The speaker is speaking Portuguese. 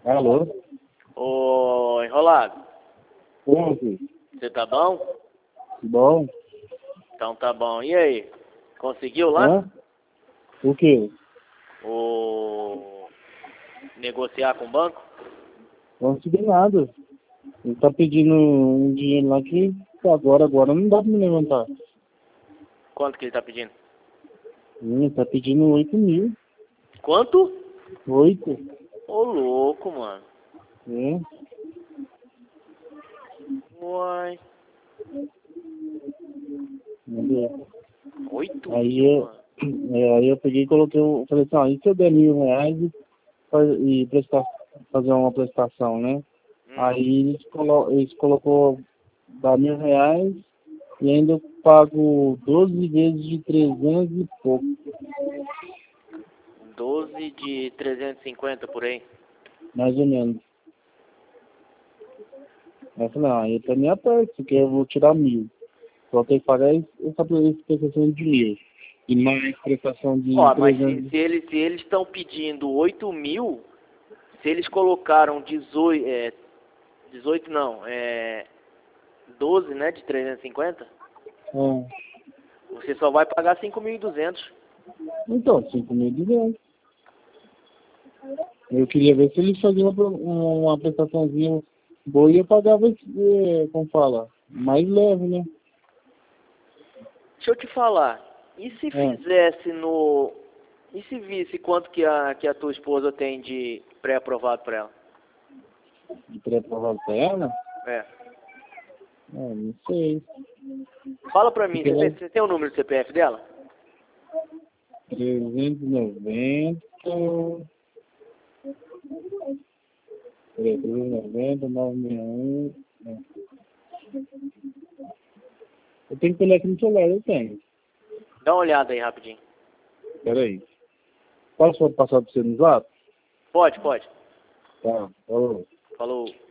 Alô? Ô, Enrolado, Oi, filho. você tá bom? Bom? Então tá bom. E aí? Conseguiu lá? Hã? O quê? Negociar com o banco? Não consegui nada. Ele tá pedindo um dinheiro lá que agora não dá pra me levantar. Quanto que ele tá pedindo? Tá pedindo 8.000. Quanto? 8? Ô, louco, mano. É. Uai. Entendeu? 8 Aí mil, eu, mano? aí eu peguei e coloquei, falei assim, e se eu der R$ 1.000 fazer uma prestação, né? Aí eles colocou, dá R$ 1.000 e ainda eu pago 12 vezes de 300 e pouco. 12 de 350 por aí. Mais ou menos. Aí eu falei, aí tá me aperto, porque eu vou tirar 1.000. Só tem que pagar essa prestação de 1.000. E mais prestação de Ó, mas 300. se eles estão pedindo 8 mil, se eles colocaram 18 não, 12, né, de 350, você só vai pagar 5.200. Então, 5.200. Eu queria ver se eles faziam uma prestaçãozinha boa e eu pagava, como fala, mais leve, né? Deixa eu te falar, e se fizesse no... E se visse quanto que a tua esposa tem de pré-aprovado pra ela? De pré-aprovado pra ela? É. Não sei. Fala pra mim, Porque ela você tem o número do CPF dela? 390. Peraí, 390, 961. Eu tenho que olhar aqui no celular, eu tenho. Dá uma olhada aí rapidinho. Peraí. Posso passar pra você no zap? Pode, pode. Tá, falou. Falou.